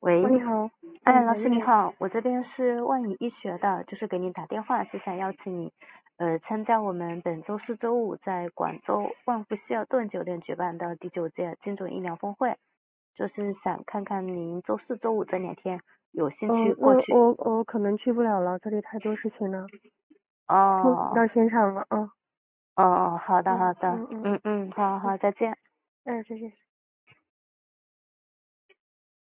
喂， 你好， 老师你好，我这边是万语医学的，就是给你打电话是想邀请你，参加我们本周四周五在广州万福希尔顿酒店举办的第9届精准医疗峰会，就是想看看您周四周五这2天有兴趣过去。 我可能去不了了，这里太多事情了，听不哦到现场了啊。 哦，好的好的， 嗯， 好好，再见。 再见。